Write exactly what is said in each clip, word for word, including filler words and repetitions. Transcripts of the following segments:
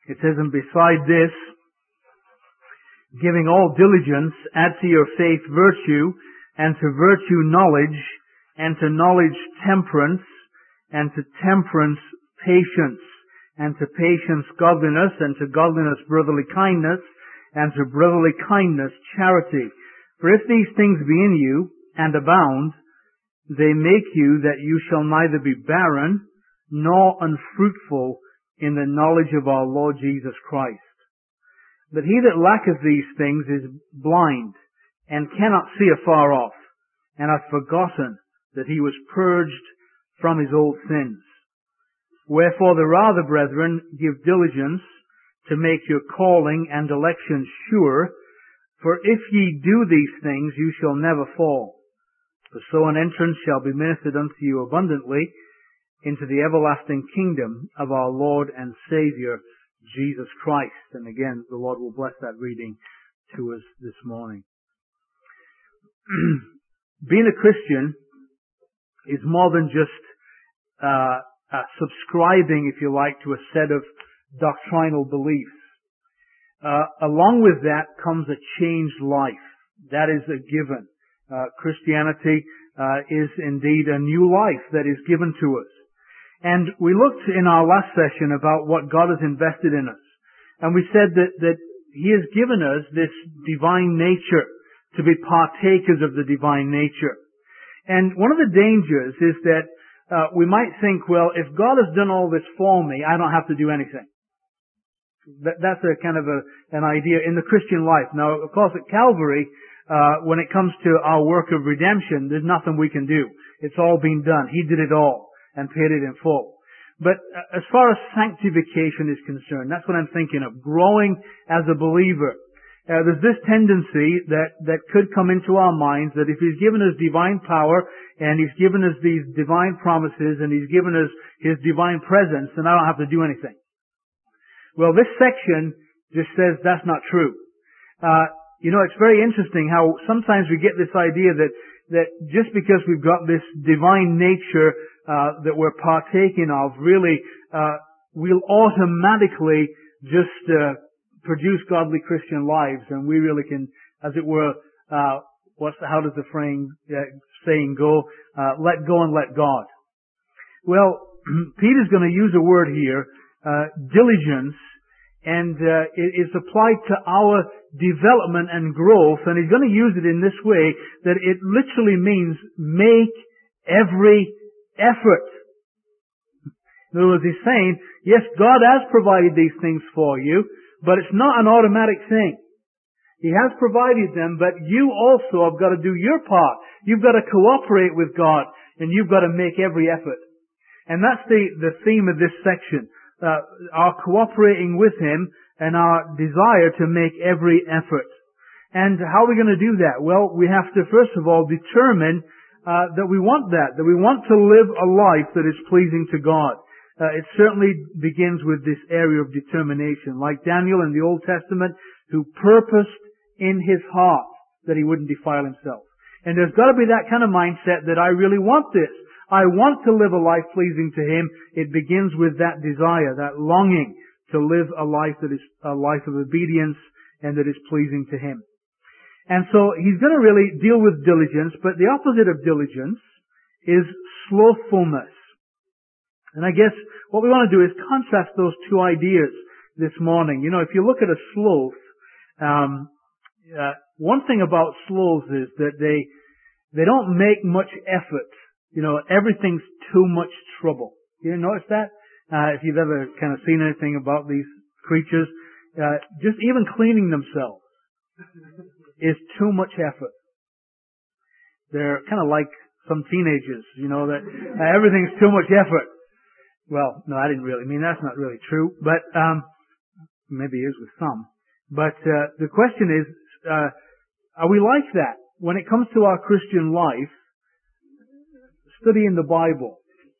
It says, and beside this, giving all diligence, add to your faith virtue, and to virtue knowledge, and to knowledge temperance, and to temperance patience, and to patience godliness, and to godliness brotherly kindness, and to brotherly kindness charity. For if these things be in you, and abound, they make you that you shall neither be barren, nor unfruitful in the knowledge of our Lord Jesus Christ. But he that lacketh these things is blind, and cannot see afar off, and hath forgotten that he was purged from his old sins. Wherefore the rather, brethren, give diligence to make your calling and election sure, for if ye do these things, you shall never fall. For so an entrance shall be ministered unto you abundantly into the everlasting kingdom of our Lord and Savior, Jesus Christ. And again, the Lord will bless that reading to us this morning. Being a Christian is more than just uh, uh, subscribing, if you like, to a set of doctrinal beliefs. Uh, along with that comes a changed life. That is a given. Uh, Christianity uh, is indeed a new life that is given to us. And we looked in our last session about what God has invested in us. And we said that, that He has given us this divine nature to be partakers of the divine nature. And one of the dangers is that uh, we might think, well, if God has done all this for me, I don't have to do anything. That, that's a kind of a, an idea in the Christian life. Now, of course, at Calvary, uh, when it comes to our work of redemption, there's nothing we can do. It's all been done. He did it all and paid it in full. But uh, as far as sanctification is concerned, that's what I'm thinking of. Growing as a believer. Uh, there's this tendency that, that could come into our minds that if He's given us divine power and He's given us these divine promises and He's given us His divine presence, then I don't have to do anything. Well, this section just says that's not true. Uh, you know, it's very interesting how sometimes we get this idea that, that just because we've got this divine nature uh, that we're partaking of, really, uh, we'll automatically just uh, produce godly Christian lives, and we really can, as it were, uh, what's the, how does the frame, uh, saying go? Uh, let go and let God. Well, Peter's going to use a word here, uh, diligence, and uh, it is applied to our development and growth, and he's going to use it in this way, that it literally means make every effort. In other words, he's saying, yes, God has provided these things for you, but it's not an automatic thing. He has provided them, but you also have got to do your part. You've got to cooperate with God, and you've got to make every effort. And that's the, the theme of this section. Uh, our cooperating with Him and our desire to make every effort. And how are we going to do that? Well, we have to first of all determine uh, that we want that, that we want to live a life that is pleasing to God. Uh, it certainly begins with this area of determination, like Daniel in the Old Testament, who purposed in his heart that he wouldn't defile himself. And there's got to be that kind of mindset that I really want this. I want to live a life pleasing to Him. It begins with that desire, that longing to live a life that is a life of obedience and that is pleasing to Him. And so he's going to really deal with diligence, but the opposite of diligence is slothfulness. And I guess what we want to do is contrast those two ideas this morning. You know, if you look at a sloth, um, uh, one thing about sloths is that they they don't make much effort. You know, everything's too much trouble. You notice that? Uh, if you've ever kind of seen anything about these creatures, uh, just even cleaning themselves is too much effort. They're kind of like some teenagers, you know, that uh, everything's too much effort. Well, no, I didn't really mean that's not really true, but um, maybe it is with some. But uh, the question is, uh, are we like that when it comes to our Christian life? Studying the Bible,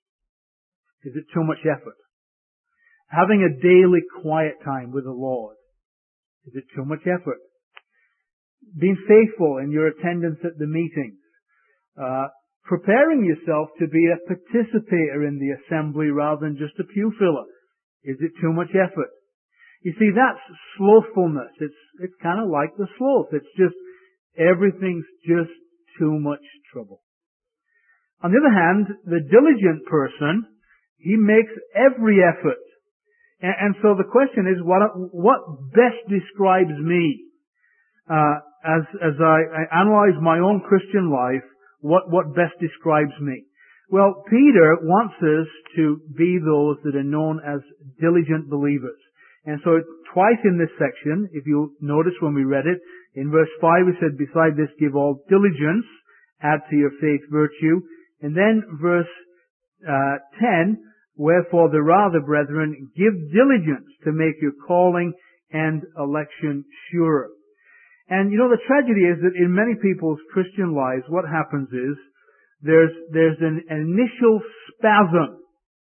is it too much effort? Having a daily quiet time with the Lord, is it too much effort? Being faithful in your attendance at the meetings, uh, preparing yourself to be a participator in the assembly rather than just a pew filler, is it too much effort? You see, that's slothfulness. It's, it's kind of like the sloth. It's just, everything's just too much trouble. On the other hand, the diligent person, he makes every effort. And, and so the question is, what, what best describes me? Uh, as, as I, I analyze my own Christian life, what, what best describes me? Well, Peter wants us to be those that are known as diligent believers. And so twice in this section, if you notice when we read it, in verse five we said, beside this give all diligence, add to your faith virtue. And then verse uh, ten, wherefore the rather, brethren, give diligence to make your calling and election sure. And you know, the tragedy is that in many people's Christian lives, what happens is, there's, there's an initial spasm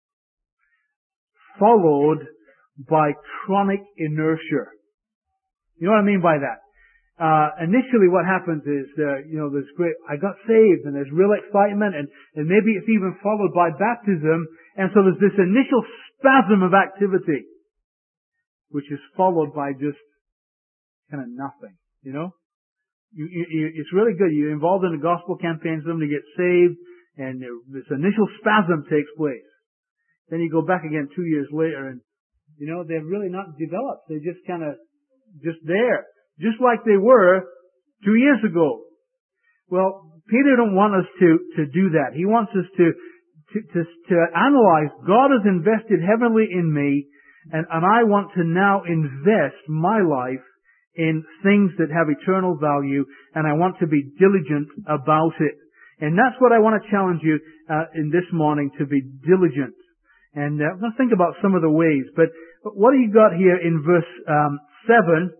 followed by chronic inertia. You know what I mean by that? Uh, initially what happens is, uh, you know, there's great, I got saved and there's real excitement and, and maybe it's even followed by baptism, and so there's this initial spasm of activity, which is followed by just kind of nothing, you know? You, you, it's really good. You're involved in a gospel campaign, somebody gets saved, and this initial spasm takes place. Then you go back again two years later and, you know, they're really not developed. They're just kind of, just there. Just like they were two years ago. Well, Peter don't want us to, to do that. He wants us to, to, to, to analyze, God has invested heavily in me, and, and I want to now invest my life in things that have eternal value, and I want to be diligent about it. And that's what I want to challenge you uh, in this morning, to be diligent. And uh, let's think about some of the ways. But, but what do you got here in verse um, seven?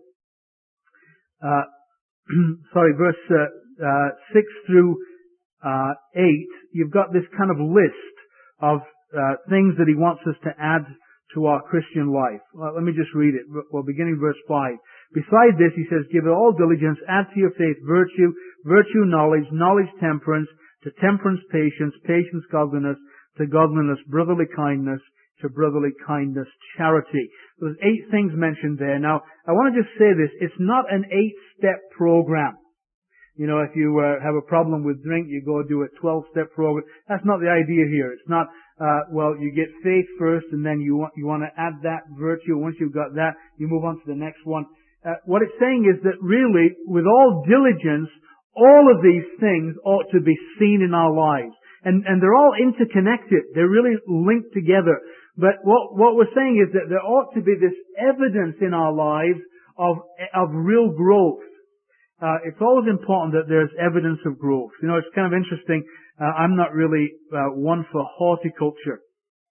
Uh, sorry, verse uh, uh, six through uh, eight. You've got this kind of list of uh, things that he wants us to add to our Christian life. Well, let me just read it. Well, beginning verse five. Beside this, he says, give it all diligence, add to your faith virtue, virtue knowledge, knowledge temperance, to temperance patience, patience godliness, to godliness brotherly kindness, to brotherly kindness charity. There's eight things mentioned there. Now, I want to just say this, it's not an eight-step program. You know, if you uh, have a problem with drink, you go do a twelve-step program. That's not the idea here. It's not, uh, well, you get faith first and then you want, you want to add that virtue. Once you've got that, you move on to the next one. Uh, what it's saying is that really, with all diligence, all of these things ought to be seen in our lives. And, and they're all interconnected. They're really linked together. But what, what we're saying is that there ought to be this evidence in our lives of, of real growth. Uh, it's always important that there's evidence of growth. You know, it's kind of interesting. Uh, I'm not really uh, one for horticulture.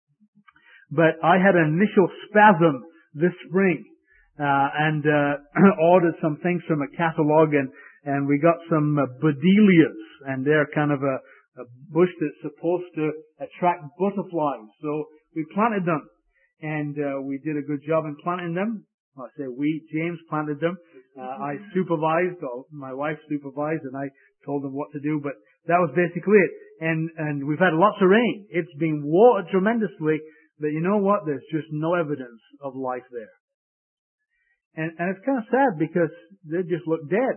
But I had an initial spasm this spring. Uh, and, uh, ordered some things from a catalog, and, and we got some uh, bodelias, and they're kind of a, a bush that's supposed to attract butterflies. So we planted them, and, uh, we did a good job in planting them. Well, I say we, James planted them. Uh, I supervised, or my wife supervised, and I told them what to do, but that was basically it. And, and we've had lots of rain. It's been watered tremendously, but you know what? There's just no evidence of life there. And, and it's kind of sad because they just look dead.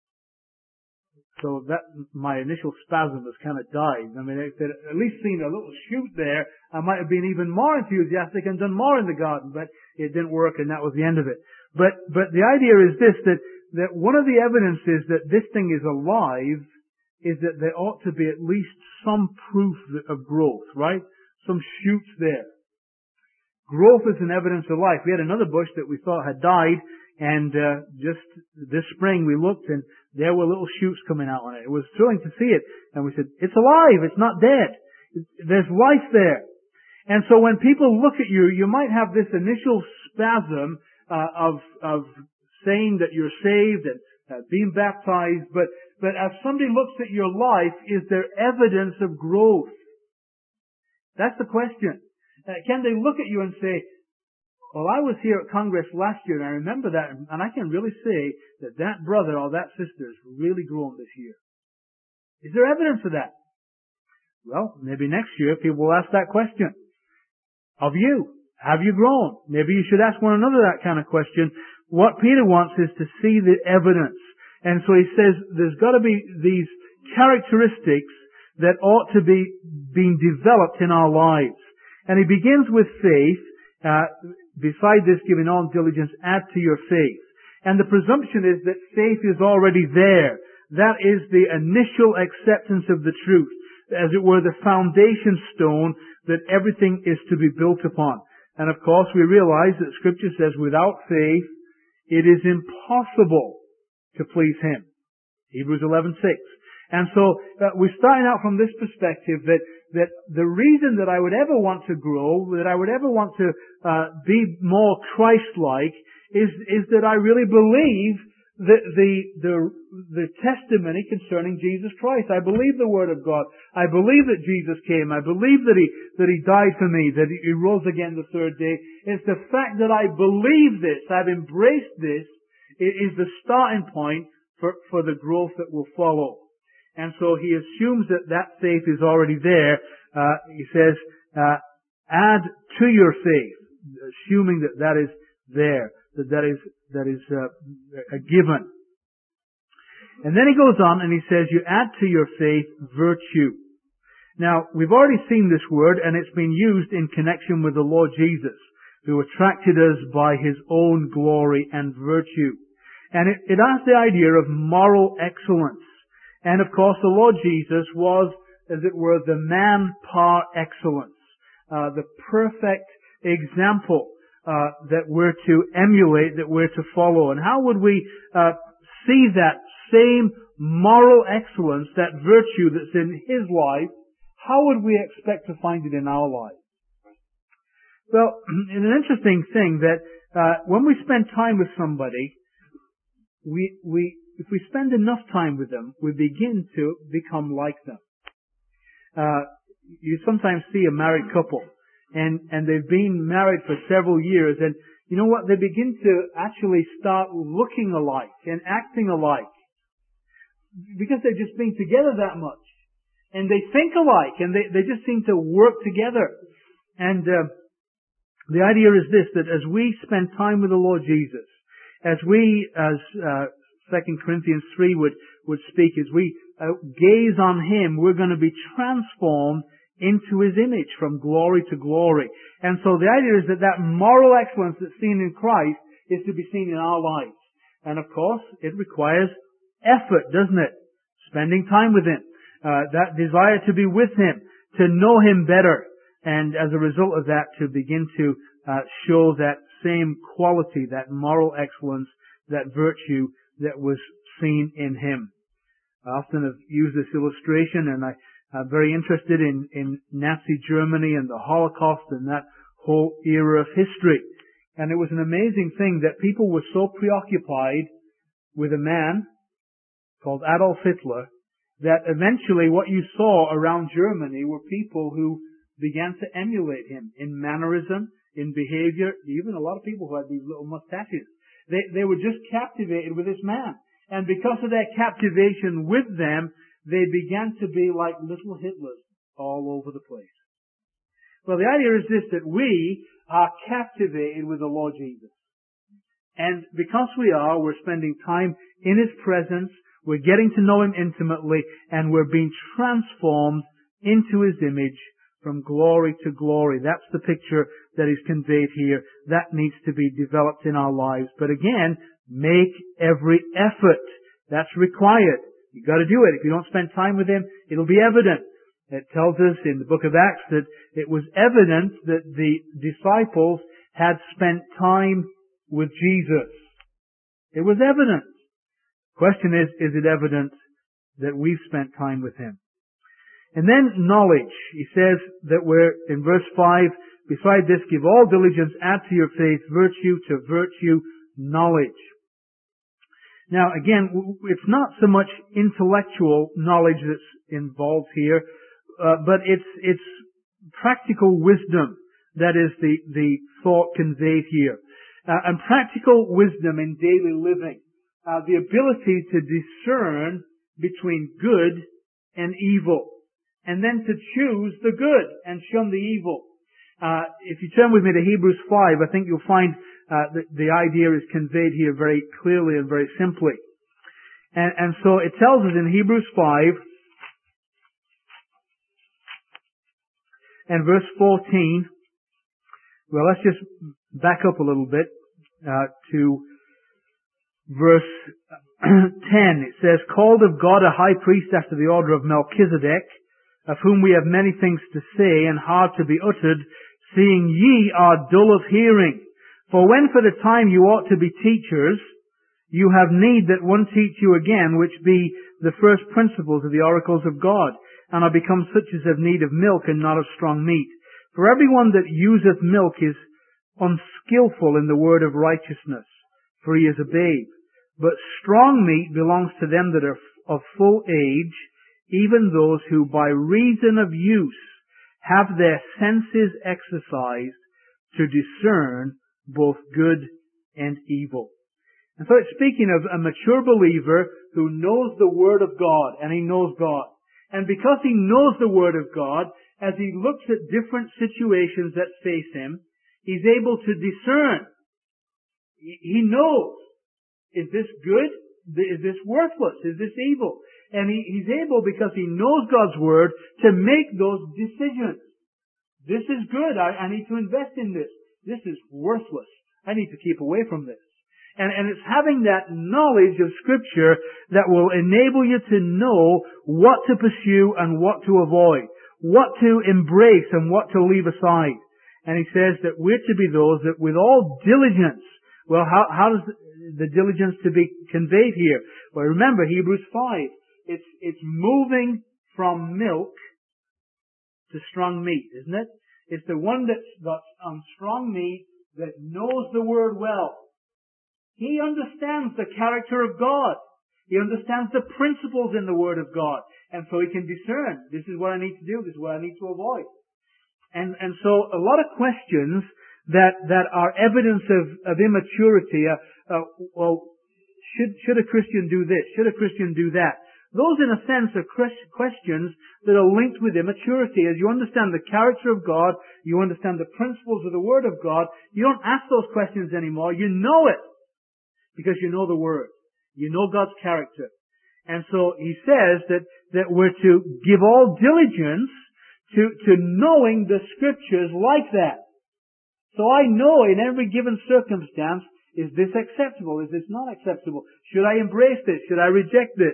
So that, my initial spasm has kind of died. I mean, if they'd at least seen a little shoot there, I might have been even more enthusiastic and done more in the garden, but it didn't work and that was the end of it. But, but the idea is this, that, that one of the evidences that this thing is alive is that there ought to be at least some proof of growth, right? Some shoots there. Growth is an evidence of life. We had another bush that we thought had died, and uh, just this spring we looked and there were little shoots coming out on it. It was thrilling to see it. And we said, it's alive, it's not dead. There's life there. And so when people look at you, you might have this initial spasm uh, of of saying that you're saved and uh, being baptized, but, but as somebody looks at your life, is there evidence of growth? That's the question. Uh, can they look at you and say, well, I was here at Congress last year and I remember that, and I can really say that that brother or that sister has really grown this year. Is there evidence of that? Well, maybe next year people will ask that question of you. Have you grown? Maybe you should ask one another that kind of question. What Peter wants is to see the evidence. And so he says there's got to be these characteristics that ought to be being developed in our lives. And he begins with faith. Uh, beside this, giving all diligence, add to your faith. And the presumption is that faith is already there. That is the initial acceptance of the truth. As it were, the foundation stone that everything is to be built upon. And of course, we realize that Scripture says without faith, it is impossible to please Him. Hebrews eleven six. And so, uh, we're starting out from this perspective that, that the reason that I would ever want to grow, that I would ever want to, uh, be more Christ-like, is, is that I really believe the, the, the, the testimony concerning Jesus Christ. I believe the Word of God. I believe that Jesus came. I believe that He, that He died for me, that He rose again the third day. It's the fact that I believe this, I've embraced this, it is the starting point for, for the growth that will follow. And so he assumes that that faith is already there. Uh, he says, uh, add to your faith, assuming that that is there, that that is, that is uh, a given. And then he goes on and he says, you add to your faith virtue. Now, we've already seen this word, and it's been used in connection with the Lord Jesus, who attracted us by His own glory and virtue. And it, it has the idea of moral excellence. And of course, the Lord Jesus was, as it were, the man par excellence, uh, the perfect example uh, that we're to emulate, that we're to follow. And how would we uh, see that same moral excellence, that virtue that's in His life? How would we expect to find it in our life? Well, it's an interesting thing that uh, when we spend time with somebody, we we if we spend enough time with them, we begin to become like them. Uh, you sometimes see a married couple, and, and they've been married for several years, and you know what? They begin to actually start looking alike and acting alike. Because they've just been together that much. And they think alike, and they, they just seem to work together. And uh, the idea is this, that as we spend time with the Lord Jesus, as we, as uh, Second Corinthians three would, would speak, as we uh, gaze on Him, we're going to be transformed into His image from glory to glory. And so the idea is that that moral excellence that's seen in Christ is to be seen in our lives. And of course, it requires effort, doesn't it? Spending time with Him. Uh, that desire to be with Him, to know Him better. And as a result of that, to begin to uh, show that same quality, that moral excellence, that virtue that was seen in Him. I often have used this illustration, and I, I'm very interested in, in Nazi Germany and the Holocaust and that whole era of history. And it was an amazing thing that people were so preoccupied with a man called Adolf Hitler that eventually what you saw around Germany were people who began to emulate him in mannerism, in behavior, even a lot of people who had these little mustaches. They, they were just captivated with this man. And because of that captivation with them, they began to be like little Hitlers all over the place. Well, the idea is this, that we are captivated with the Lord Jesus. And because we are, we're spending time in His presence, we're getting to know Him intimately, and we're being transformed into His image from glory to glory. That's the picture that is conveyed here. That needs to be developed in our lives. But again, make every effort. That's required. You've got to do it. If you don't spend time with Him, it'll be evident. It tells us in the book of Acts that it was evident that the disciples had spent time with Jesus. It was evident. Question is, is it evident that we've spent time with Him? And then knowledge. He says that we're, in verse five, beside this, give all diligence, add to your faith virtue, to virtue knowledge. Now again, it's not so much intellectual knowledge that's involved here, uh, but it's, it's practical wisdom that is the, the thought conveyed here. Uh, and practical wisdom in daily living. Uh, the ability to discern between good and evil. And then to choose the good and shun the evil. Uh, if you turn with me to Hebrews five, I think you'll find uh, the, the idea is conveyed here very clearly and very simply. And, and so it tells us in Hebrews five and verse fourteen, well, let's just back up a little bit uh, to verse ten. It says, called of God a high priest after the order of Melchizedek, of whom we have many things to say and hard to be uttered, seeing ye are dull of hearing. For when for the time you ought to be teachers, you have need that one teach you again, which be the first principles of the oracles of God, and are become such as have need of milk and not of strong meat. For everyone that useth milk is unskillful in the word of righteousness, for he is a babe. But strong meat belongs to them that are of full age, even those who by reason of use have their senses exercised to discern both good and evil. And so it's speaking of a mature believer who knows the Word of God, and he knows God. And because he knows the Word of God, as he looks at different situations that face him, he's able to discern. He knows, is this good? Is this worthless? Is this evil? And he, he's able, because he knows God's Word, to make those decisions. This is good. I, I need to invest in this. This is worthless. I need to keep away from this. And, and it's having that knowledge of Scripture that will enable you to know what to pursue and what to avoid, what to embrace and what to leave aside. And he says that we're to be those that with all diligence. Well, how, how does the diligence to be conveyed here? Well, remember Hebrews five. It's, it's moving from milk to strong meat, isn't it? It's the one that's got um, strong meat that knows the Word well. He understands the character of God. He understands the principles in the Word of God. And so he can discern, this is what I need to do, this is what I need to avoid. And, and so a lot of questions that, that are evidence of, of immaturity, uh, uh, well, should, should a Christian do this? Should a Christian do that? Those, in a sense, are questions that are linked with immaturity. As you understand the character of God, you understand the principles of the Word of God, you don't ask those questions anymore. You know it. Because you know the Word. You know God's character. And so he says that, that we're to give all diligence to, to knowing the Scriptures like that. So I know in every given circumstance, is this acceptable? Is this not acceptable? Should I embrace this? Should I reject this?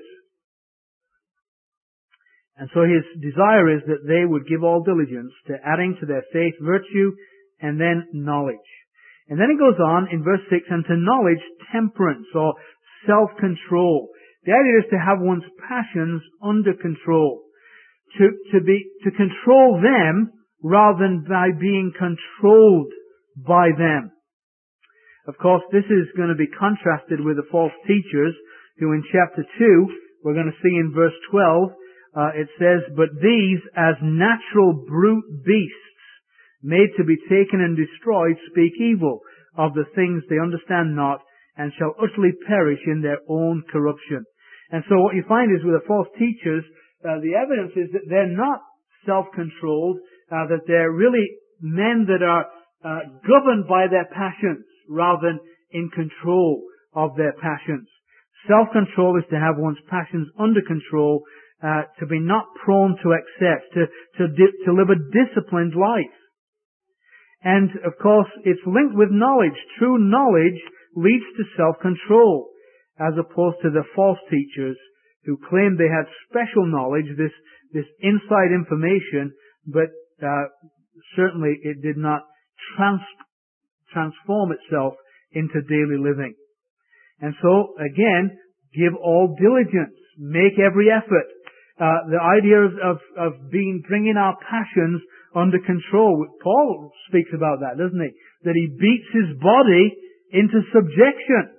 And so his desire is that they would give all diligence to adding to their faith virtue and then knowledge. And then he goes on in verse six, and to knowledge temperance or self-control. The idea is to have one's passions under control. To, to be, to control them rather than by being controlled by them. Of course, this is going to be contrasted with the false teachers who in chapter two, we're going to see in verse twelve, uh, it says, but these as natural brute beasts, made to be taken and destroyed, speak evil of the things they understand not, and shall utterly perish in their own corruption. And so what you find is with the false teachers, uh, the evidence is that they're not self-controlled, uh, that they're really men that are uh, governed by their passions, rather than in control of their passions. Self-control is to have one's passions under control, uh, to be not prone to excess, to, to, di- to live a disciplined life. And, of course, it's linked with knowledge. True knowledge leads to self-control, as opposed to the false teachers who claimed they had special knowledge, this, this inside information, but uh, certainly it did not trans- transform itself into daily living. And so, again, give all diligence. Make every effort. Uh, the idea of, of, of being, bringing our passions under control. Paul speaks about that, doesn't he? That he beats his body into subjection.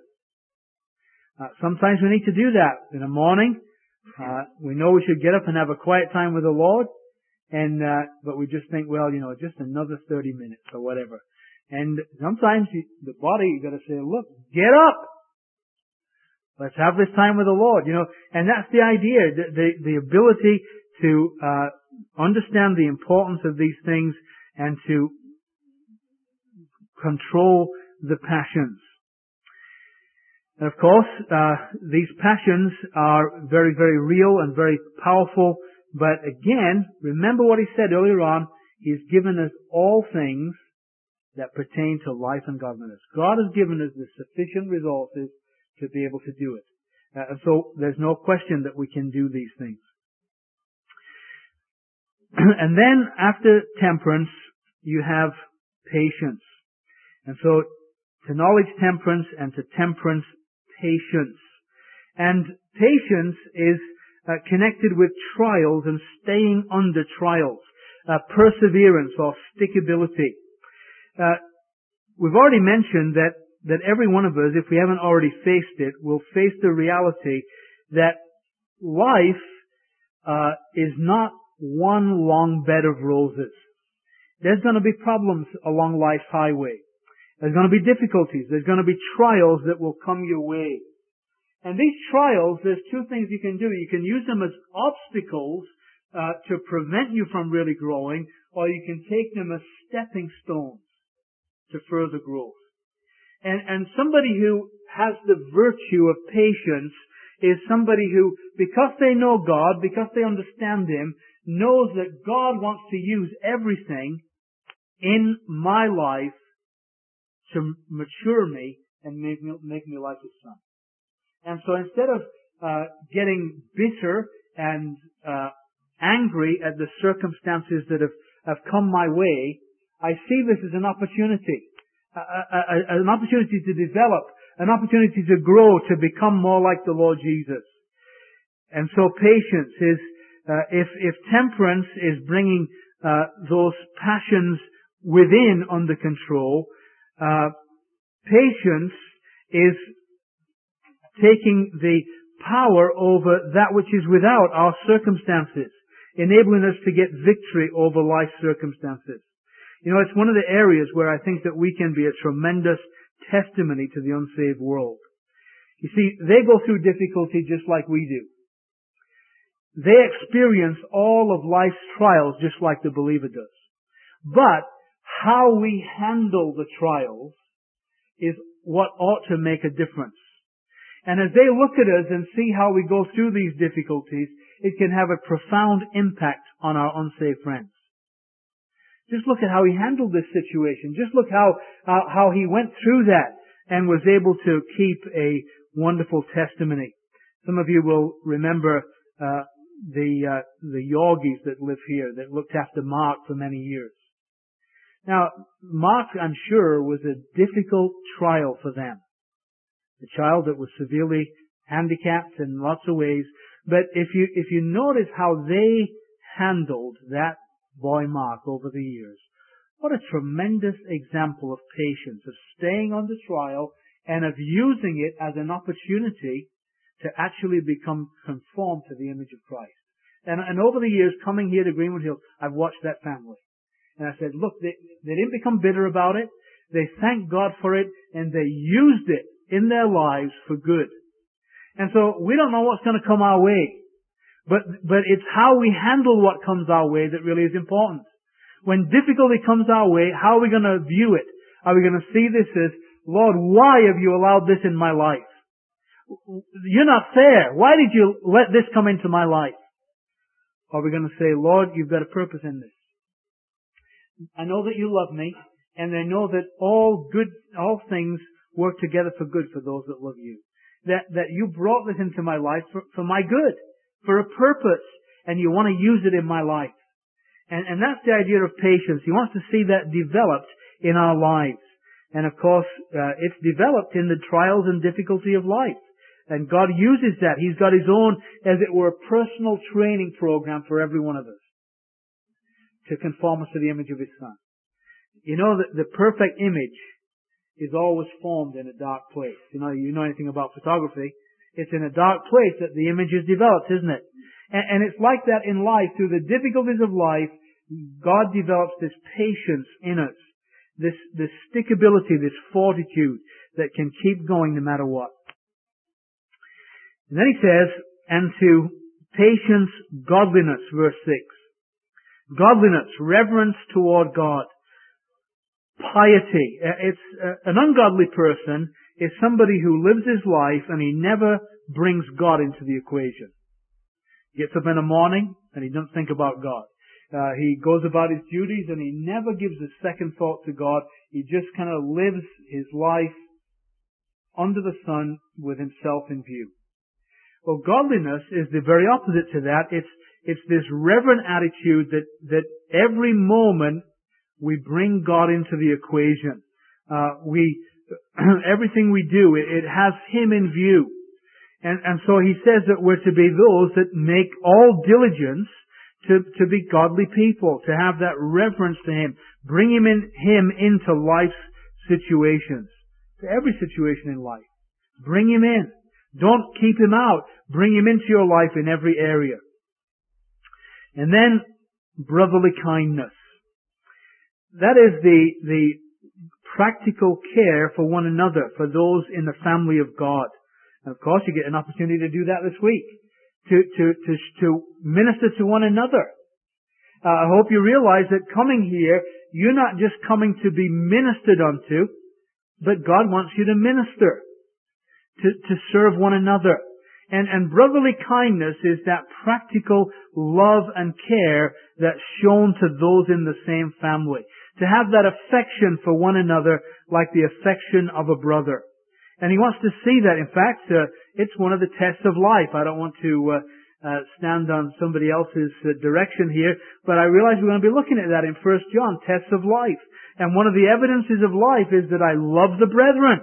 Uh, sometimes we need to do that. In the morning, uh, we know we should get up and have a quiet time with the Lord, and uh, but we just think, well, you know, just another thirty minutes or whatever. And sometimes you, the body, you got to say, look, get up. Let's have this time with the Lord, you know. And that's the idea, the the, the ability to uh, understand the importance of these things and to control the passions. And of course, uh, these passions are very, very real and very powerful. But again, remember what he said earlier on. He's given us all things that pertain to life and godliness. God has given us the sufficient resources to be able to do it. Uh, and so there's no question that we can do these things. And then after temperance, you have patience. And so to knowledge temperance, and to temperance patience. And patience is uh, connected with trials and staying under trials. Uh, perseverance or stickability. Uh, we've already mentioned that, that every one of us, if we haven't already faced it, will face the reality that life uh, is not one long bed of roses. There's going to be problems along life's highway. There's going to be difficulties. There's going to be trials that will come your way. And these trials, there's two things you can do. You can use them as obstacles Uh, to prevent you from really growing, or you can take them as stepping stones to further growth. And, and somebody who has the virtue of patience is somebody who, because they know God, because they understand Him, knows that God wants to use everything in my life to mature me and make me, make me like His Son. And so instead of uh, getting bitter and uh, angry at the circumstances that have, have come my way, I see this as an opportunity. A, a, a, an opportunity to develop, an opportunity to grow, to become more like the Lord Jesus. And so patience is, uh, if, if temperance is bringing uh, those passions within under control, uh, patience is taking the power over that which is without, our circumstances, enabling us to get victory over life's circumstances. You know, it's one of the areas where I think that we can be a tremendous testimony to the unsaved world. You see, they go through difficulty just like we do. They experience all of life's trials just like the believer does. But how we handle the trials is what ought to make a difference. And as they look at us and see how we go through these difficulties, it can have a profound impact on our unsaved friends. Just look at how he handled this situation. Just look how, how, how he went through that and was able to keep a wonderful testimony. Some of you will remember uh, the uh, the Yorgies that live here that looked after Mark for many years. Now, Mark, I'm sure, was a difficult trial for them. A child that was severely handicapped in lots of ways. But if you, if you notice how they handled that boy Mark over the years, what a tremendous example of patience, of staying under trial and of using it as an opportunity to actually become conformed to the image of Christ. And, and over the years, coming here to Greenwood Hills, I've watched that family. And I said, look, they, they didn't become bitter about it. They thanked God for it, and they used it in their lives for good. And so we don't know what's going to come our way. But, but it's how we handle what comes our way that really is important. When difficulty comes our way, how are we going to view it? Are we going to see this as, Lord, why have you allowed this in my life? You're not fair. Why did you let this come into my life? Or are we going to say, Lord, you've got a purpose in this. I know that you love me, and I know that all good, all things work together for good for those that love you. That, that you brought this into my life for, for my good, for a purpose, and you want to use it in my life. And, and that's the idea of patience. He wants to see that developed in our lives. And of course, uh, it's developed in the trials and difficulty of life. And God uses that. He's got His own, as it were, personal training program for every one of us to conform us to the image of His Son. You know that the perfect image is always formed in a dark place. You know, you know anything about photography. It's in a dark place that the image is developed, isn't it? And, and it's like that in life. Through the difficulties of life, God develops this patience in us. This, this stickability, this fortitude that can keep going no matter what. And then he says, and to patience, godliness, verse six. Godliness, reverence toward God. piety. It's uh, an ungodly person is somebody who lives his life and he never brings God into the equation. He gets up in the morning and he doesn't think about God. Uh, he goes about his duties and he never gives a second thought to God. He just kind of lives his life under the sun with himself in view. Well, godliness is the very opposite to that. It's it's this reverent attitude that that every moment we bring God into the equation. Uh, we everything we do, it, it has Him in view. And, and so he says that we're to be those that make all diligence to, to be godly people, to have that reverence to Him. Bring Him in, Him into life's situations, to every situation in life. Bring Him in. Don't keep Him out. Bring Him into your life in every area. And then, brotherly kindness. That is the, the practical care for one another, for those in the family of God. And of course, you get an opportunity to do that this week. To, to, to, to minister to one another. Uh, I hope you realize that coming here, you're not just coming to be ministered unto, but God wants you to minister. To, to serve one another. And, and brotherly kindness is that practical love and care that's shown to those in the same family. To have that affection for one another like the affection of a brother. And He wants to see that. In fact, uh, it's one of the tests of life. I don't want to uh, uh, stand on somebody else's uh, direction here, but I realize we're going to be looking at that in First John, tests of life. And one of the evidences of life is that I love the brethren.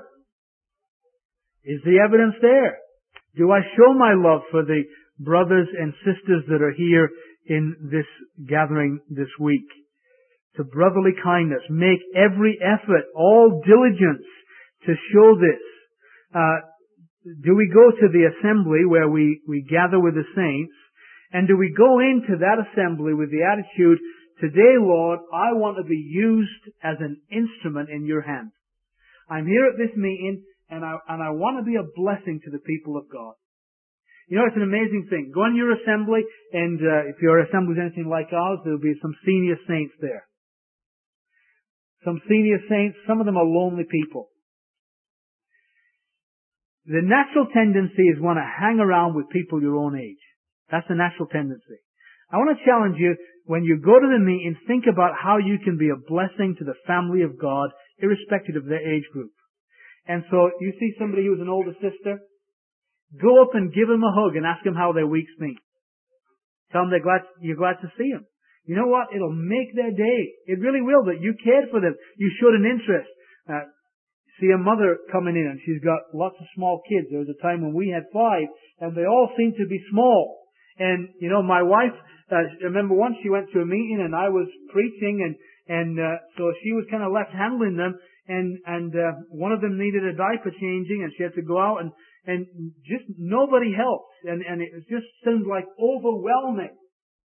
Is the evidence there? Do I show my love for the brothers and sisters that are here in this gathering this week? To brotherly kindness. Make every effort, all diligence to show this. Uh, do we go to the assembly where we, we gather with the saints, and do we go into that assembly with the attitude, today, Lord, I want to be used as an instrument in your hand. I'm here at this meeting, and I, and I want to be a blessing to the people of God. You know, it's an amazing thing. Go in your assembly, and uh, if your assembly is anything like ours, there'll be some senior saints there. Some senior saints, some of them are lonely people. The natural tendency is want to hang around with people your own age. That's the natural tendency. I want to challenge you, when you go to the meeting, think about how you can be a blessing to the family of God, irrespective of their age group. And so, you see somebody who's an older sister, go up and give them a hug and ask them how their week's been. Tell them they're glad, you're glad to see them. You know what? It'll make their day. It really will, that you cared for them. You showed an interest. Uh, see a mother coming in and she's got lots of small kids. There was a time when we had five and they all seemed to be small. And, you know, my wife, uh, I remember once she went to a meeting and I was preaching and, and, uh, so she was kind of left handling them and, and, uh, one of them needed a diaper changing and she had to go out and, and just nobody helped. And, and it just seemed like overwhelming.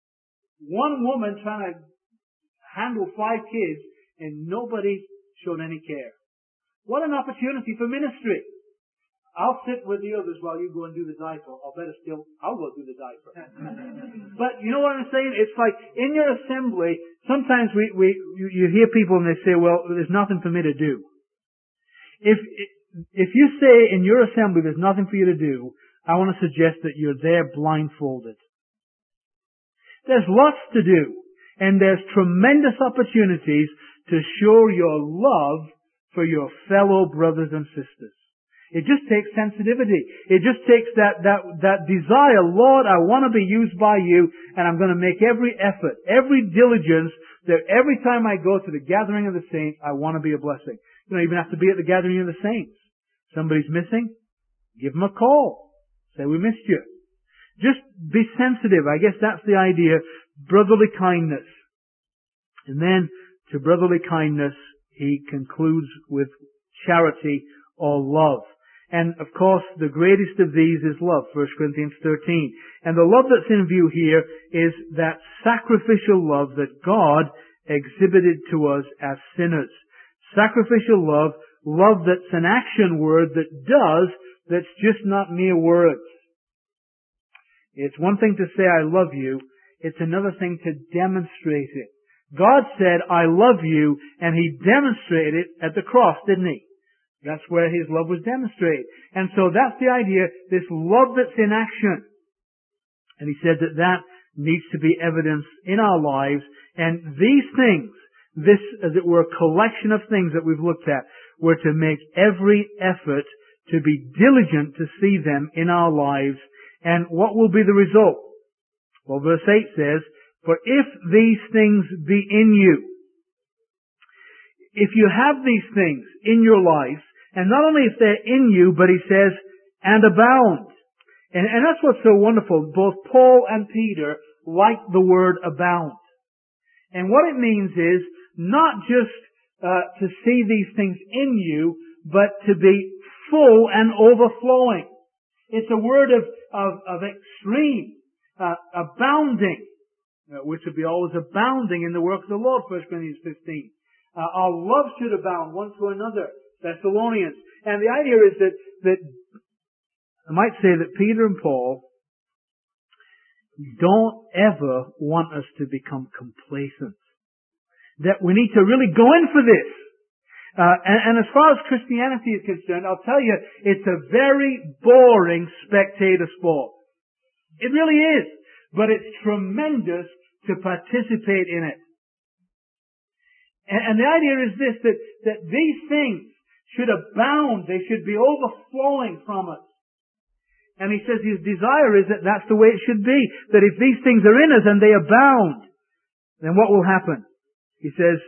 One woman trying to handle five kids and nobody showed any care. What an opportunity for ministry. I'll sit with the others while you go and do the diaper. Or better still, I'll go do the diaper. But you know what I'm saying? It's like in your assembly, sometimes we, we you, you hear people and they say, well, there's nothing for me to do. If, if you say in your assembly there's nothing for you to do, I want to suggest that you're there blindfolded. There's lots to do. And there's tremendous opportunities to show your love for your fellow brothers and sisters. It just takes sensitivity. It just takes that, that, that desire, Lord, I want to be used by you, and I'm going to make every effort, every diligence, that every time I go to the gathering of the saints, I want to be a blessing. You don't even have to be at the gathering of the saints. Somebody's missing, give them a call. Say, we missed you. Just be sensitive. I guess that's the idea. Brotherly kindness. And then, to brotherly kindness, he concludes with charity or love. And of course, the greatest of these is love, First Corinthians thirteen. And the love that's in view here is that sacrificial love that God exhibited to us as sinners. Sacrificial love, love that's an action word that does, that's just not mere words. It's one thing to say, I love you. It's another thing to demonstrate it. God said, I love you, and He demonstrated it at the cross, didn't He? That's where His love was demonstrated. And so that's the idea, this love that's in action. And He said that that needs to be evidenced in our lives. And these things, this, as it were, collection of things that we've looked at, were to make every effort to be diligent to see them in our lives. And what will be the result? Well, verse eight says, for if these things be in you, if you have these things in your life, and not only if they're in you, but he says, and abound. And, and that's what's so wonderful. Both Paul and Peter like the word abound. And what it means is not just uh, to see these things in you, but to be full and overflowing. It's a word of, of, of extreme, uh, abounding. Uh, which would be always abounding in the work of the Lord, First Corinthians fifteen. Uh, our love should abound one to another, Thessalonians. And the idea is that, that I might say that Peter and Paul don't ever want us to become complacent. That we need to really go in for this. Uh, and, and as far as Christianity is concerned, I'll tell you, it's a very boring spectator sport. It really is. But it's tremendous to participate in it. And, and the idea is this, that, that these things should abound, they should be overflowing from us. And he says his desire is that that's the way it should be, that if these things are in us and they abound, then what will happen? He says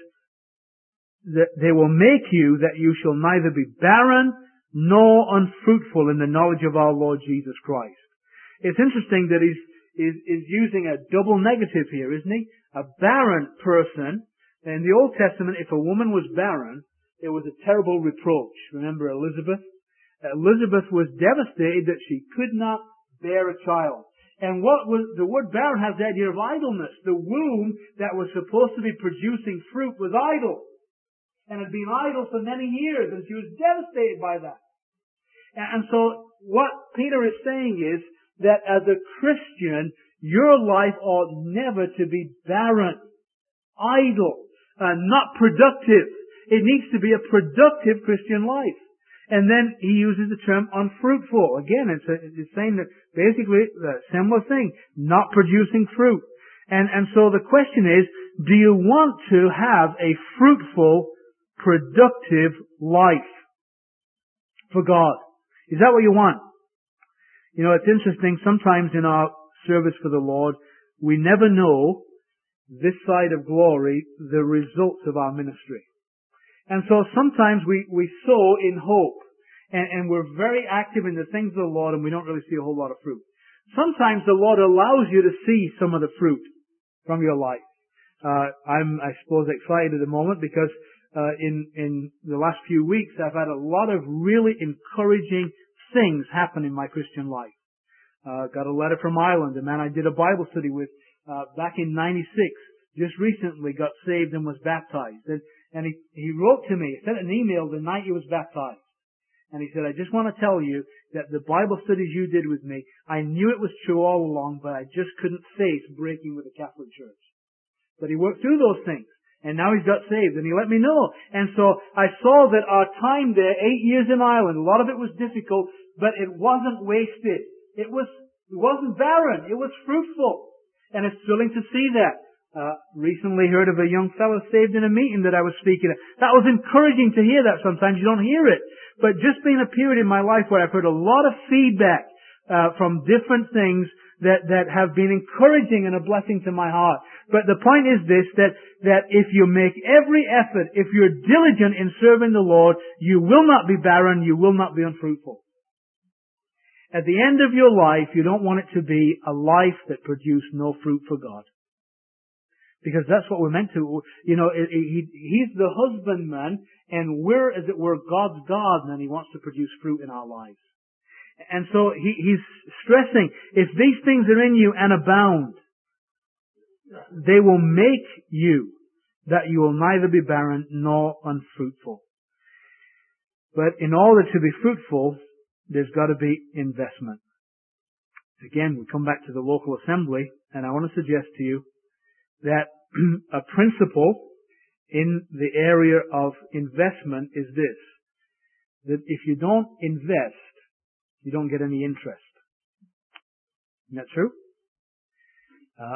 that they will make you that you shall neither be barren nor unfruitful in the knowledge of our Lord Jesus Christ. It's interesting that he's Is, is using a double negative here, isn't he? A barren person. In the Old Testament, if a woman was barren, it was a terrible reproach. Remember Elizabeth? Elizabeth was devastated that she could not bear a child. And what was, the word barren has the idea of idleness. The womb that was supposed to be producing fruit was idle. And had been idle for many years, and she was devastated by that. And so, what Peter is saying is, that as a Christian, your life ought never to be barren, idle, uh, not productive. It needs to be a productive Christian life. And then he uses the term unfruitful. Again, it's, a, it's saying that basically a similar thing, not producing fruit. And, and so the question is, do you want to have a fruitful, productive life for God? Is that what you want? You know, it's interesting, sometimes in our service for the Lord, we never know, this side of glory, the results of our ministry. And so sometimes we, we sow in hope, and, and we're very active in the things of the Lord, and we don't really see a whole lot of fruit. Sometimes the Lord allows you to see some of the fruit from your life. Uh, I'm, I suppose, excited at the moment because uh, in, in the last few weeks I've had a lot of really encouraging things happen in my Christian life. Uh, got a letter from Ireland, a man I did a Bible study with uh, back in ninety-six, just recently got saved and was baptized. And, and he, he wrote to me, he sent an email the night he was baptized. And he said, I just want to tell you that the Bible studies you did with me, I knew it was true all along, but I just couldn't face breaking with the Catholic Church. But he worked through those things. And now he's got saved, and he let me know. And so I saw that our time there, eight years in Ireland, a lot of it was difficult, but it wasn't wasted. It was, it wasn't barren. It was fruitful. And it's thrilling to see that. Uh, recently heard of a young fellow saved in a meeting that I was speaking at. That was encouraging to hear that. Sometimes you don't hear it. But just being a period in my life where I've heard a lot of feedback, uh, from different things that, that have been encouraging and a blessing to my heart. But the point is this, that, that if you make every effort, if you're diligent in serving the Lord, you will not be barren, you will not be unfruitful. At the end of your life, you don't want it to be a life that produced no fruit for God. Because that's what we're meant to. You know, he, he's the husbandman, and we're, as it were, God's garden, and he wants to produce fruit in our lives. And so he, he's stressing, if these things are in you and abound, they will make you that you will neither be barren nor unfruitful. But in order to be fruitful, there's got to be investment. Again, we come back to the local assembly, and I want to suggest to you that a principle in the area of investment is this, that if you don't invest, you don't get any interest. Isn't that true? Uh,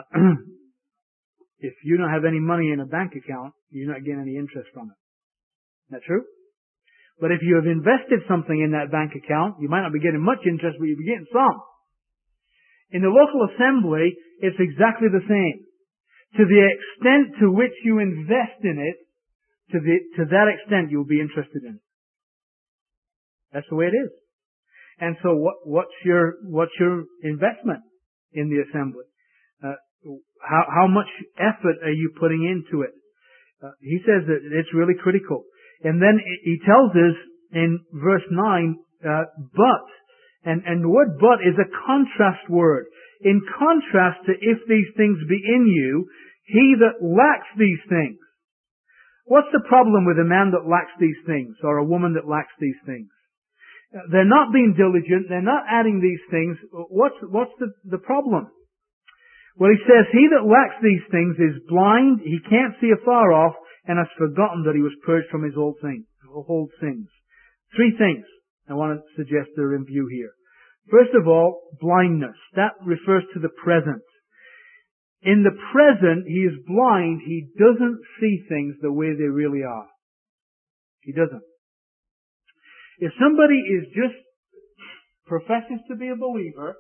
if you don't have any money in a bank account, you're not getting any interest from it. Isn't that true? But if you have invested something in that bank account, you might not be getting much interest, but you'll be getting some. In the local assembly, it's exactly the same. To the extent to which you invest in it, to the, to that extent you'll be interested in it. That's the way it is. And so what, what's your, what's your investment in the assembly? Uh, how, how much effort are you putting into it? Uh, he says that it's really critical. And then he tells us in verse nine, uh, but, and, and the word but is a contrast word. In contrast to if these things be in you, he that lacks these things. What's the problem with a man that lacks these things, or a woman that lacks these things? They're not being diligent, they're not adding these things. What's, what's the, the problem? Well, he says, he that lacks these things is blind, he can't see afar off, and has forgotten that he was purged from his old things, old sins. Three things I want to suggest are in view here. First of all, blindness. That refers to the present. In the present, he is blind. He doesn't see things the way they really are. He doesn't. If somebody is just professes to be a believer,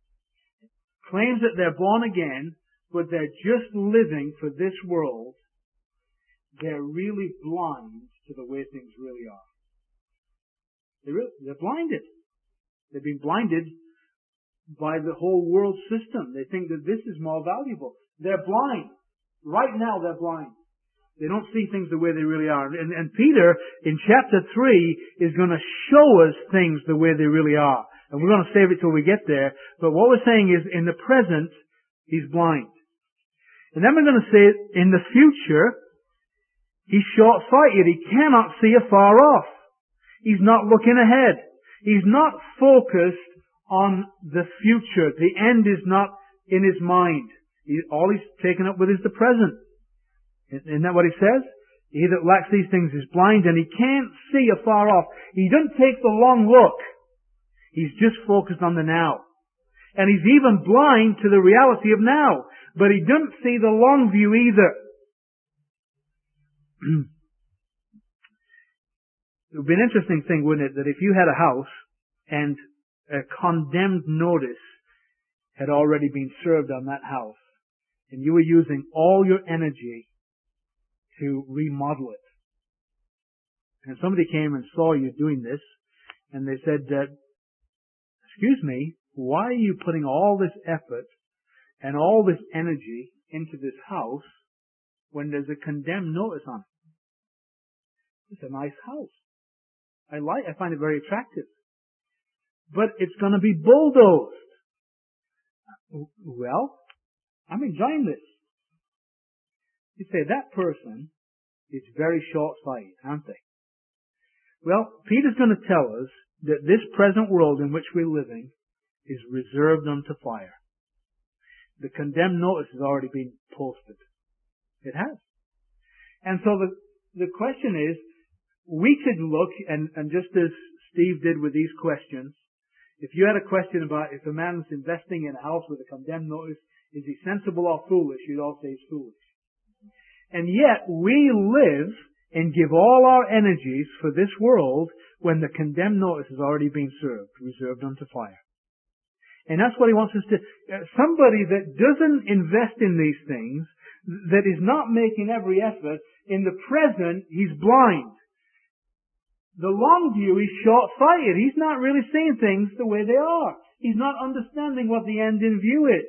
claims that they're born again, but they're just living for this world, they're really blind to the way things really are. They're, really, they're blinded. They've been blinded by the whole world system. They think that this is more valuable. They're blind. Right now they're blind. They don't see things the way they really are. And, and Peter, in chapter three, is going to show us things the way they really are. And we're going to save it till we get there. But what we're saying is, in the present, he's blind. And then we're going to say, in the future, he's short-sighted. He cannot see afar off. He's not looking ahead. He's not focused on the future. The end is not in his mind. He, all he's taken up with is the present. Isn't that what he says? He that lacks these things is blind, and he can't see afar off. He doesn't take the long look. He's just focused on the now. And he's even blind to the reality of now. But he doesn't see the long view either. It would be an interesting thing, wouldn't it, that if you had a house and a condemned notice had already been served on that house, and you were using all your energy to remodel it. And somebody came and saw you doing this, and they said, uh, excuse me, why are you putting all this effort and all this energy into this house when there's a condemned notice on it? It's a nice house. I like, I find it very attractive. But it's going to be bulldozed. Well, I'm enjoying this. You say, that person is very short-sighted, aren't they? Well, Peter's going to tell us that this present world in which we're living is reserved unto fire. The condemned notice has already been posted. It has. And so the, the question is, we could look, and, and just as Steve did with these questions, if you had a question about if a man's investing in a house with a condemned notice, is he sensible or foolish? You'd all say he's foolish. And yet, we live and give all our energies for this world when the condemned notice has already been served, reserved unto fire. And that's what he wants us to, uh, somebody that doesn't invest in these things, that is not making every effort, in the present, he's blind. The long view is short-sighted. He's not really seeing things the way they are. He's not understanding what the end in view is.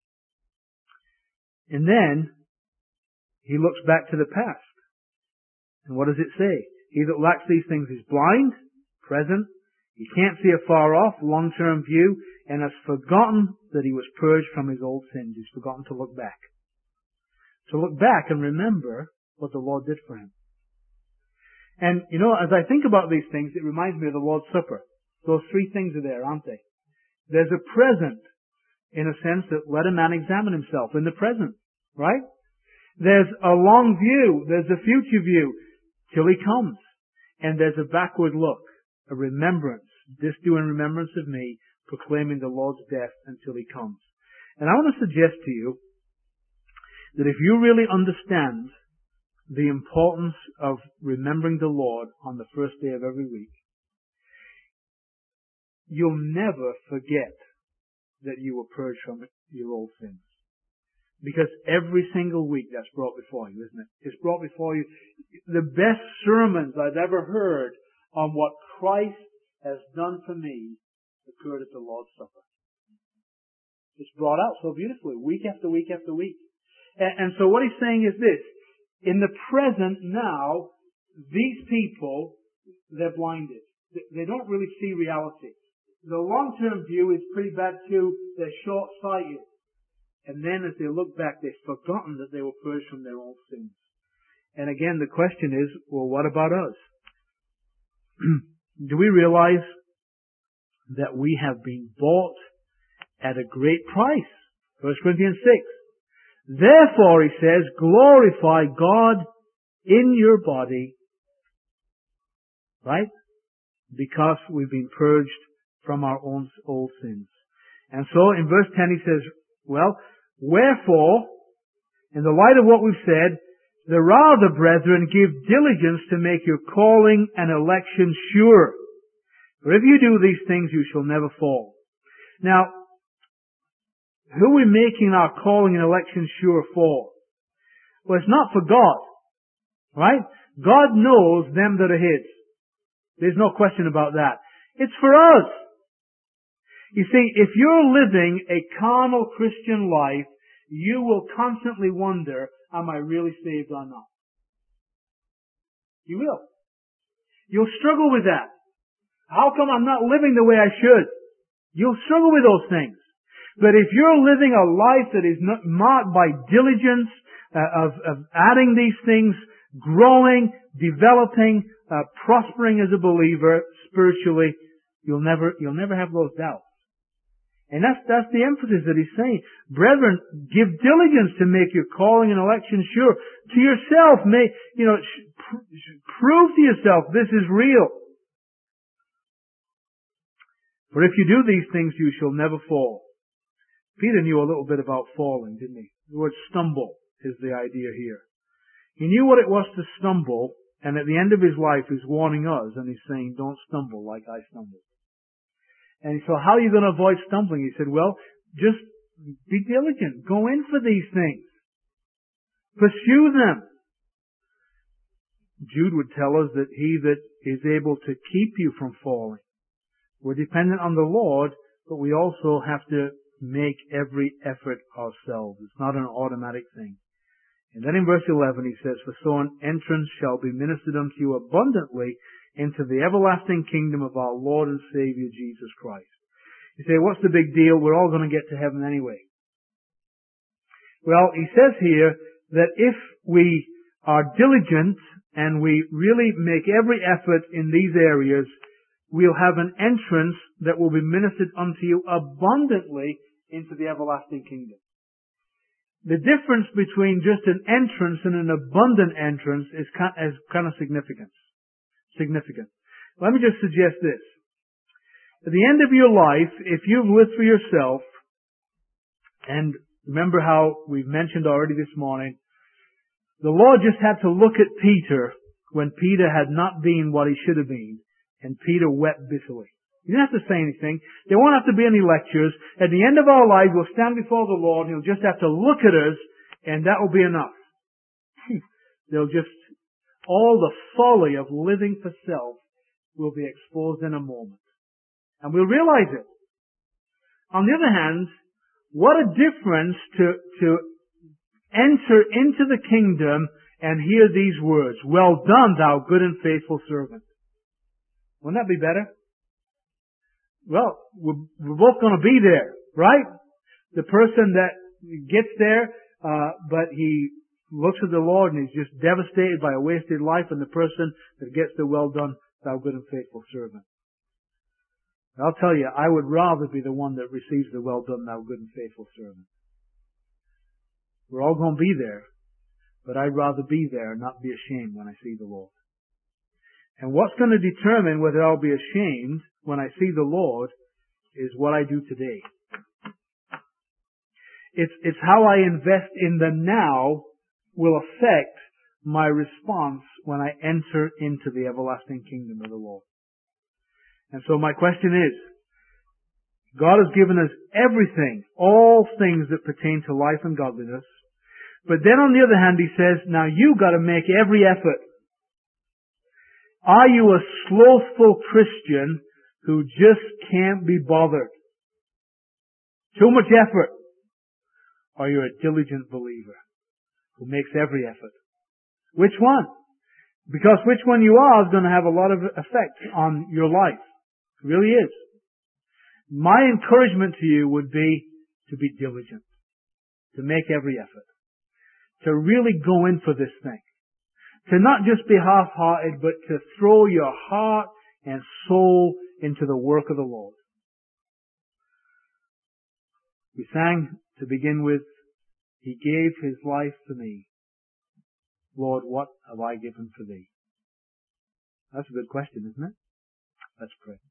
And then, he looks back to the past. And what does it say? He that lacks these things is blind, present. He can't see afar off, long-term view, and has forgotten that he was purged from his old sins. He's forgotten to look back. To look back and remember what the Lord did for him. And, you know, as I think about these things, it reminds me of the Lord's Supper. Those three things are there, aren't they? There's a present, in a sense that let a man examine himself in the present, right? There's a long view. There's a future view till He comes. And there's a backward look, a remembrance. This do in remembrance of me, proclaiming the Lord's death until He comes. And I want to suggest to you that if you really understand the importance of remembering the Lord on the first day of every week, you'll never forget that you were purged from your old sins. Because every single week that's brought before you, isn't it? It's brought before you. The best sermons I've ever heard on what Christ has done for me occurred at the Lord's Supper. It's brought out so beautifully, week after week after week. And, and so what he's saying is this. In the present now, these people, they're blinded. They don't really see reality. The long-term view is pretty bad too. They're short-sighted. And then as they look back, they've forgotten that they were purged from their own sins. And again, the question is, well, what about us? Do we realize that we have been bought at a great price? First Corinthians six. Therefore, he says, glorify God in your body, right? Because we've been purged from our own old sins. And so in verse ten he says, well, wherefore, in the light of what we've said, the rather, brethren, give diligence to make your calling and election sure. For if you do these things, you shall never fall. Now, who are we making our calling and election sure for? Well, it's not for God, right? God knows them that are His. There's no question about that. It's for us. You see, if you're living a carnal Christian life, you will constantly wonder, am I really saved or not? You will. You'll struggle with that. How come I'm not living the way I should? You'll struggle with those things. But if you're living a life that is not marked by diligence, uh, of, of adding these things, growing, developing, uh, prospering as a believer spiritually, you'll never, you'll never have those doubts. And that's, that's the emphasis that he's saying. Brethren, give diligence to make your calling and election sure. To yourself, may, you know, pr- prove to yourself this is real. For if you do these things, you shall never fall. Peter knew a little bit about falling, didn't he? The word stumble is the idea here. He knew what it was to stumble, and at the end of his life he's warning us, and he's saying, don't stumble like I stumbled. And so how are you going to avoid stumbling? He said, well, just be diligent. Go in for these things. Pursue them. Jude would tell us that he that is able to keep you from falling. We're dependent on the Lord, but we also have to make every effort ourselves. It's not an automatic thing. And then in verse eleven he says, for so an entrance shall be ministered unto you abundantly into the everlasting kingdom of our Lord and Savior Jesus Christ. You say, what's the big deal? We're all going to get to heaven anyway. Well, he says here that if we are diligent and we really make every effort in these areas, we'll have an entrance that will be ministered unto you abundantly into the everlasting kingdom. The difference between just an entrance and an abundant entrance is kind of significant. Significant. Let me just suggest this. At the end of your life, if you've lived for yourself, and remember how we've mentioned already this morning, the Lord just had to look at Peter when Peter had not been what he should have been, and Peter wept bitterly. He didn't have to say anything. There won't have to be any lectures. At the end of our life, we'll stand before the Lord, and He'll just have to look at us, and that will be enough. They'll just, all the folly of living for self will be exposed in a moment. And we'll realize it. On the other hand, what a difference to, to enter into the kingdom and hear these words, well done, thou good and faithful servant. Wouldn't that be better? Well, we're, we're both going to be there, right? The person that gets there, uh, but he looks at the Lord and he's just devastated by a wasted life, and the person that gets the well done, thou good and faithful servant. I'll tell you, I would rather be the one that receives the well done, thou good and faithful servant. We're all going to be there. but I'd rather be there and not be ashamed when I see the Lord. And what's going to determine whether I'll be ashamed when I see the Lord is what I do today. It's, it's how I invest in the now will affect my response when I enter into the everlasting kingdom of the Lord. And so my question is, God has given us everything, all things that pertain to life and godliness. But then on the other hand, He says, now you've got to make every effort. Are you a slothful Christian who just can't be bothered? Too much effort. Or you're a diligent believer who makes every effort? Which one? Because which one you are is going to have a lot of effect on your life. It really is. My encouragement to you would be to be diligent, to make every effort, to really go in for this thing, to not just be half-hearted, but to throw your heart and soul into the work of the Lord. We sang to begin with, He gave His life for me. Lord, what have I given for Thee? That's a good question, isn't it? Let's pray.